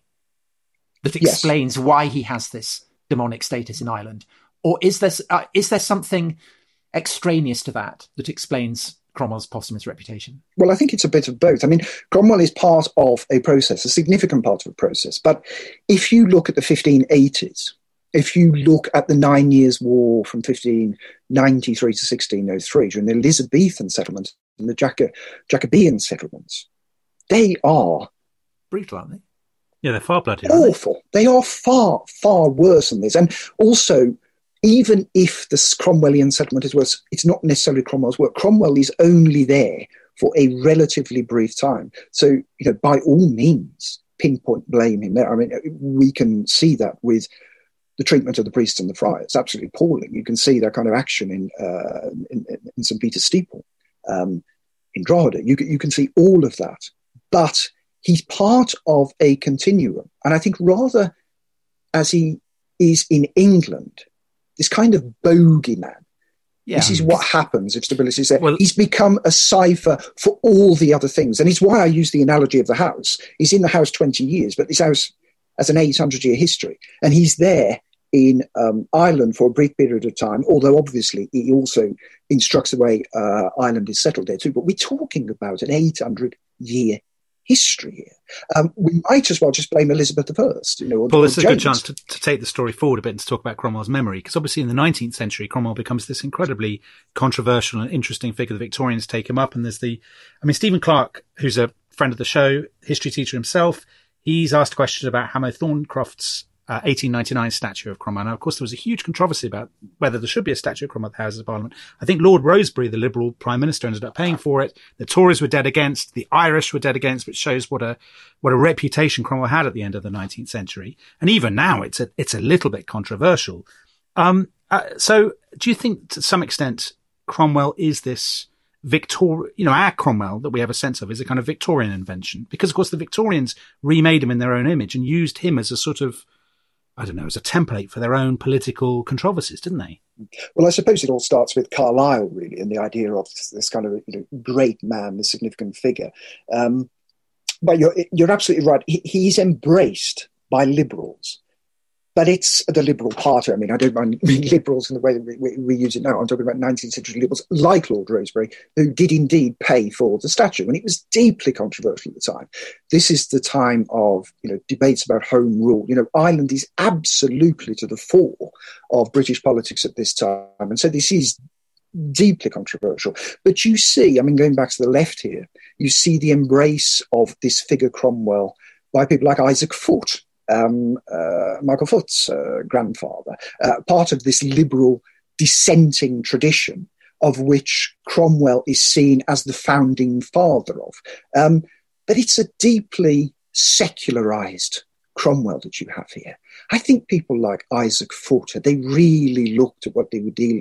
that explains yes. why he has this demonic status in Ireland? Or is there, uh, is there something extraneous to that that explains Cromwell's posthumous reputation? Well, I think it's a bit of both. I mean, Cromwell is part of a process, a significant part of a process. But if you look at the fifteen eighties, if you look at the Nine Years' War from fifteen ninety-three to sixteen oh three, during the Elizabethan settlement and the Jac- Jacobean settlements, they are... brutal, aren't they? Yeah, they're far bloody. Awful. They? they are far, far worse than this. And also, even if the Cromwellian settlement is worse, it's not necessarily Cromwell's work. Cromwell is only there for a relatively brief time. So, you know, by all means, pinpoint blame him there. I mean, we can see that with the treatment of the priests and the friars. Absolutely appalling. You can see that kind of action in uh, in, in Saint Peter's Steeple, um, in Drogheda. You, you can see all of that. But he's part of a continuum. And I think rather as he is in England, this kind of bogeyman. Yeah. This is what happens if stability is there. Well, he's become a cipher for all the other things. And it's why I use the analogy of the house. He's in the house twenty years, but this house has an eight hundred year history. And he's there in um, Ireland for a brief period of time, although obviously he also instructs the way uh, Ireland is settled there too. But we're talking about an eight hundred year history here. Um, we might as well just blame Elizabeth the First. You know, or, well, it's a James. good chance to, to take the story forward a bit and to talk about Cromwell's memory, because obviously in the nineteenth century, Cromwell becomes this incredibly controversial and interesting figure. The Victorians take him up, and there's the, I mean, Stephen Clark, who's a friend of the show, history teacher himself, he's asked questions about Hamo Thorncroft's Uh, eighteen ninety-nine statue of Cromwell. Now, of course, there was a huge controversy about whether there should be a statue of Cromwell at the Houses of Parliament. I think Lord Rosebery, the Liberal Prime Minister, ended up paying for it. The Tories were dead against. The Irish were dead against, which shows what a what a reputation Cromwell had at the end of the nineteenth century. And even now, it's a it's a little bit controversial. Um, uh, so, do you think, to some extent, Cromwell is this Victor, you know, our Cromwell that we have a sense of is a kind of Victorian invention? Because, of course, the Victorians remade him in their own image and used him as a sort of, I don't know, as a template for their own political controversies, didn't they? Well, I suppose it all starts with Carlyle, really, and the idea of this kind of, you know, great man, this significant figure. Um, but you're, you're absolutely right. He, he's embraced by liberals, but it's the Liberal Party. I mean, I don't mind liberals in the way that we, we, we use it now. I'm talking about nineteenth century liberals like Lord Rosebery, who did indeed pay for the statue, and it was deeply controversial at the time. This is the time of, you know, debates about home rule. You know, Ireland is absolutely to the fore of British politics at this time, and so this is deeply controversial. But you see, I mean, going back to the left here, you see the embrace of this figure Cromwell by people like Isaac Foote, Um, uh, Michael Foote's uh, grandfather, uh, part of this liberal dissenting tradition of which Cromwell is seen as the founding father of. Um, but it's a deeply secularized Cromwell that you have here. I think people like Isaac Foote, they really looked at what they were dealing with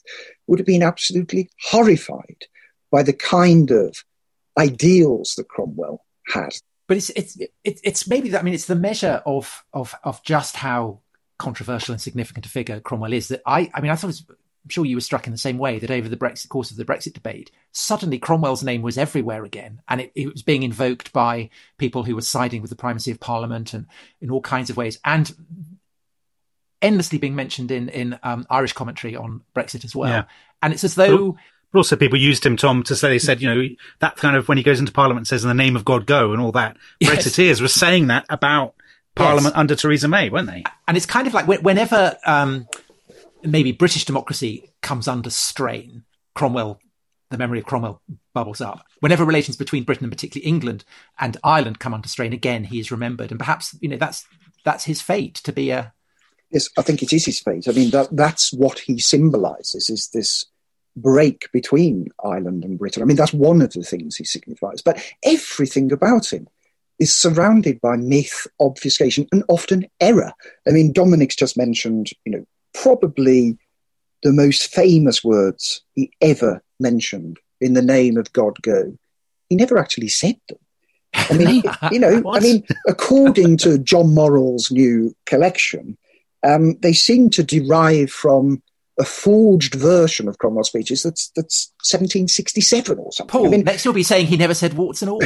would have been absolutely horrified by the kind of ideals that Cromwell had. But it's it's it's, it's maybe that, I mean, it's the measure of of of just how controversial and significant a figure Cromwell is that I I mean I thought it was, I'm sure you were struck in the same way, that over the Brexit course of the Brexit debate, suddenly Cromwell's name was everywhere again, and it, it was being invoked by people who were siding with the primacy of Parliament and in all kinds of ways, and endlessly being mentioned in in um, Irish commentary on Brexit as well. Yeah. And it's as though. But also, people used him, Tom, to say, they said, you know, that kind of when he goes into Parliament and says, "In the name of God, go," and all that. Yes. Brexiteers were saying that about Parliament yes. under Theresa May, weren't they? And it's kind of like whenever um, maybe British democracy comes under strain, Cromwell, the memory of Cromwell bubbles up. Whenever relations between Britain and particularly England and Ireland come under strain, again, he is remembered. And perhaps, you know, that's that's his fate, to be a... Yes, I think it is his fate. I mean, that that's what he symbolises, is this break between Ireland and Britain. I mean, that's one of the things he signifies. But everything about him is surrounded by myth, obfuscation, and often error. I mean, Dominic's just mentioned, you know, probably the most famous words he ever mentioned, "In the name of God, go." He never actually said them. I mean, you know, I mean, according to John Morrell's new collection, um, they seem to derive from a forged version of Cromwell's speeches that's that's seventeen sixty-seven or something. Paul, I mean, next you'll be saying he never said warts and all.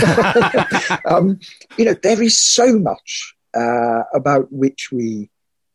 um, you know, there is so much uh, about which we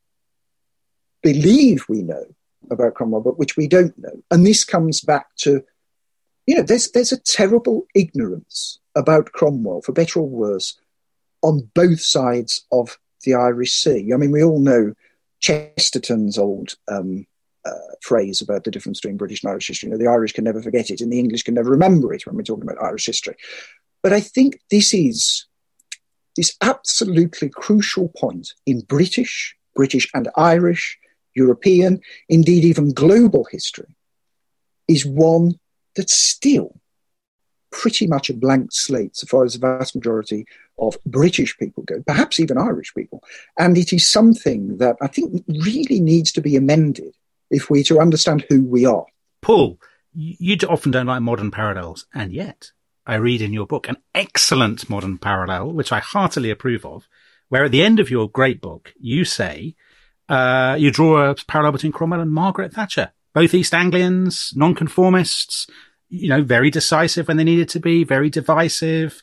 believe we know about Cromwell, but which we don't know. And this comes back to, you know, there's there's a terrible ignorance about Cromwell, for better or worse, on both sides of the Irish Sea. I mean, we all know Chesterton's old um, uh, phrase about the difference between British and Irish history. You know, the Irish can never forget it and the English can never remember it when we're talking about Irish history. But I think this is this absolutely crucial point in British, British and Irish, European, indeed even global history, is one that's still pretty much a blank slate so far as the vast majority of British people go, perhaps even Irish people. And it is something that I think really needs to be amended if we're to understand who we are. Paul, you often don't like modern parallels, and yet I read in your book an excellent modern parallel, which I heartily approve of, where at the end of your great book, you say uh, you draw a parallel between Cromwell and Margaret Thatcher, both East Anglians, nonconformists, you know, very decisive when they needed to be, very divisive.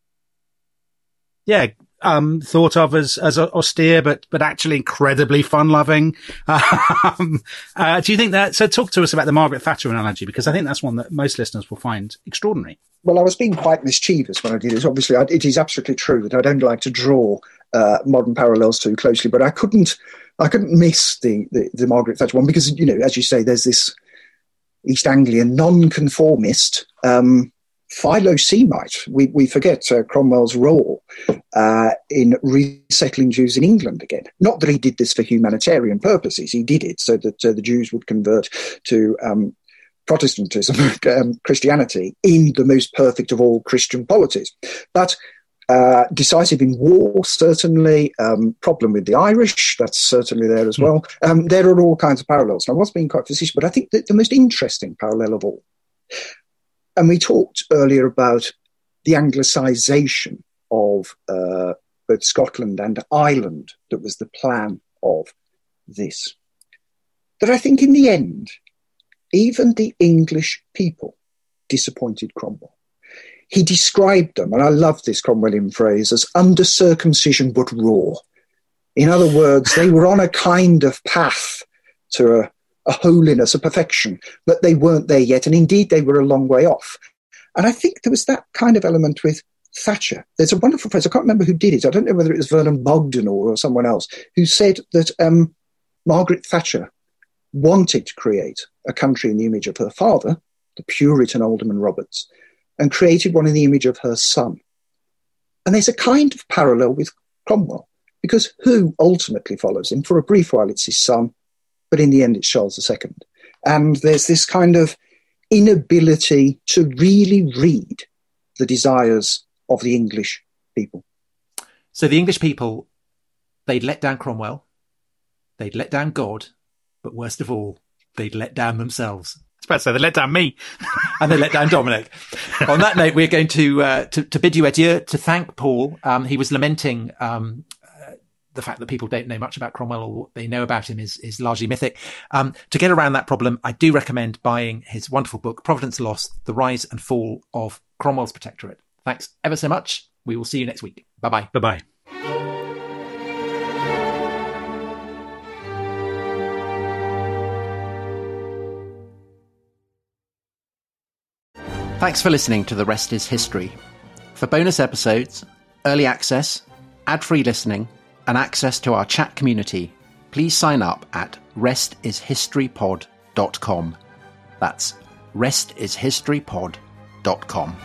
Yeah, um, thought of as, as austere, but, but actually incredibly fun-loving. Um, uh, do you think that, so talk to us about the Margaret Thatcher analogy, because I think that's one that most listeners will find extraordinary. Well, I was being quite mischievous when I did this. Obviously, I, it is absolutely true that I don't like to draw uh, modern parallels too closely, but I couldn't, I couldn't miss the, the, the Margaret Thatcher one because, you know, as you say, there's this East Anglian non-conformist, um, Philo-Semite. We, we forget uh, Cromwell's role uh, in resettling Jews in England again. Not that he did this for humanitarian purposes. He did it so that uh, the Jews would convert to um, Protestantism, um, Christianity, in the most perfect of all Christian polities. But uh, decisive in war, certainly. Um, problem with the Irish, that's certainly there as well. Um, there are all kinds of parallels. And I was being quite facetious, but I think that the most interesting parallel of all, and we talked earlier about the Anglicisation of uh, both Scotland and Ireland that was the plan of this. That I think in the end, even the English people disappointed Cromwell. He described them, and I love this Cromwellian phrase, as under circumcision but raw. In other words, they were on a kind of path to a a holiness, a perfection, but they weren't there yet. And indeed, they were a long way off. And I think there was that kind of element with Thatcher. There's a wonderful phrase, I can't remember who did it. I don't know whether it was Vernon Bogdan or someone else, who said that um, Margaret Thatcher wanted to create a country in the image of her father, the Puritan Alderman Roberts, and created one in the image of her son. And there's a kind of parallel with Cromwell, because who ultimately follows him? For a brief while, it's his son, but in the end, it's Charles the Second. And there's this kind of inability to really read the desires of the English people. So the English people, they'd let down Cromwell, they'd let down God, but worst of all, they'd let down themselves. I was about to say, they let down me. And they let down Dominic. On that note, we're going to, uh, to, to bid you adieu, to thank Paul. Um, he was lamenting, um, uh, the fact that people don't know much about Cromwell, or what they know about him is, is largely mythic. Um, to get around that problem, I do recommend buying his wonderful book, Providence Lost, The Rise and Fall of Cromwell's Protectorate. Thanks ever so much. We will see you next week. Bye-bye. Bye-bye. Thanks for listening to The Rest is History. For bonus episodes, early access, ad-free listening, and access to our chat community, please sign up at rest is history pod dot com. That's rest is history pod dot com.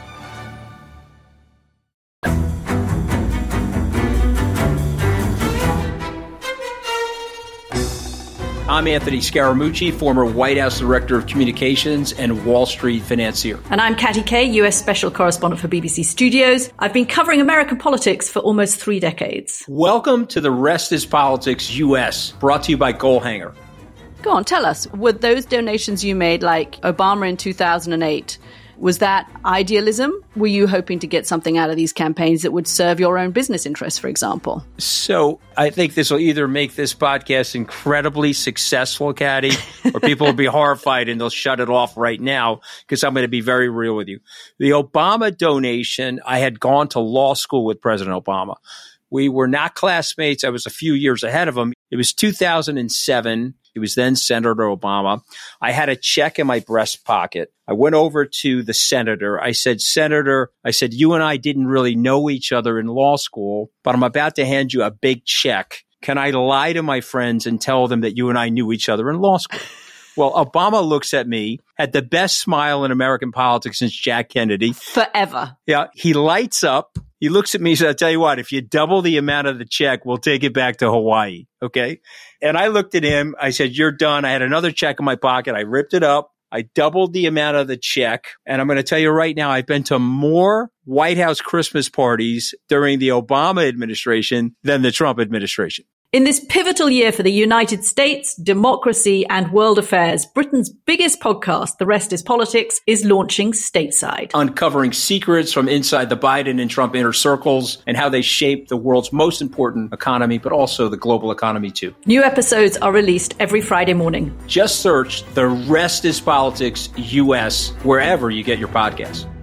I'm Anthony Scaramucci, former White House Director of Communications and Wall Street financier. And I'm Katty Kay, U S Special Correspondent for B B C Studios. I've been covering American politics for almost three decades. Welcome to The Rest is Politics U S, brought to you by Goalhanger. Go on, tell us, were those donations you made, like Obama in two thousand eight, was that idealism? Were you hoping to get something out of these campaigns that would serve your own business interests, for example? So I think this will either make this podcast incredibly successful, Katty, or people will be horrified and they'll shut it off right now, because I'm going to be very real with you. The Obama donation, I had gone to law school with President Obama. We were not classmates. I was a few years ahead of him. It was two thousand seven. He was then Senator Obama. I had a check in my breast pocket. I went over to the senator. I said, Senator, I said, you and I didn't really know each other in law school, but I'm about to hand you a big check. Can I lie to my friends and tell them that you and I knew each other in law school? Well, Obama looks at me, had the best smile in American politics since Jack Kennedy. Forever. Yeah. He lights up. He looks at me and says, I'll tell you what, if you double the amount of the check, we'll take it back to Hawaii. Okay. And I looked at him. I said, you're done. I had another check in my pocket. I ripped it up. I doubled the amount of the check. And I'm going to tell you right now, I've been to more White House Christmas parties during the Obama administration than the Trump administration. In this pivotal year for the United States, democracy, and world affairs, Britain's biggest podcast, The Rest is Politics, is launching stateside. Uncovering secrets from inside the Biden and Trump inner circles and how they shape the world's most important economy, but also the global economy too. New episodes are released every Friday morning. Just search The Rest is Politics U S wherever you get your podcasts.